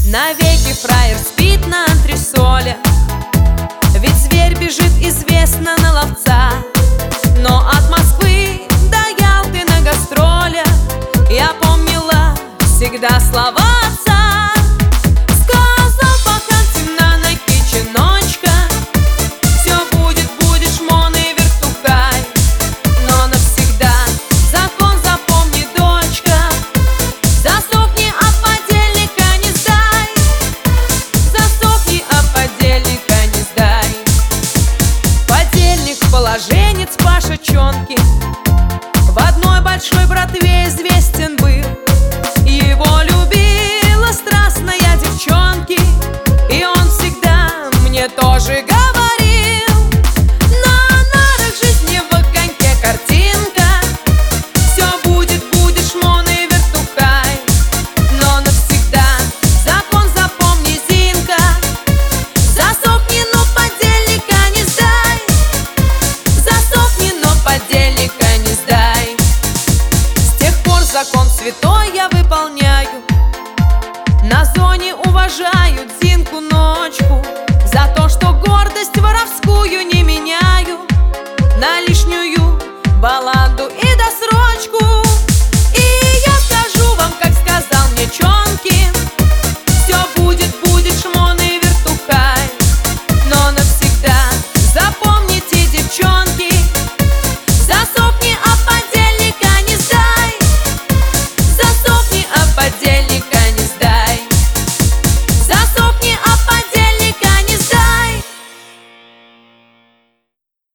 Навеки фраер спит на антресоле, ведь зверь бежит, известно, на ловца. Но от Москвы до Ялты на гастролях я помнила всегда слова отца. Сказал пахан темна на киченочка: все будет, будешь мон и вертухай. Но навсегда закон запомни, дочка, засохни, а подельника не сдай. Засохни, а подельника не сдай. Подельник положенец Паша Чонкин в одной большой братве известен был. Его любила страстная девчонки, и он всегда мне тоже говорил: на нарах жизни в огоньке картинка, все будет, будешь мон и вертухай. Но навсегда закон запомни, Зинка, засохни, но подельника не сдай. Засохни, но подельника не сдай. С тех пор закон святой я выполняю, на зоне уважают Зинку Ночку за то, что гордость воровскую не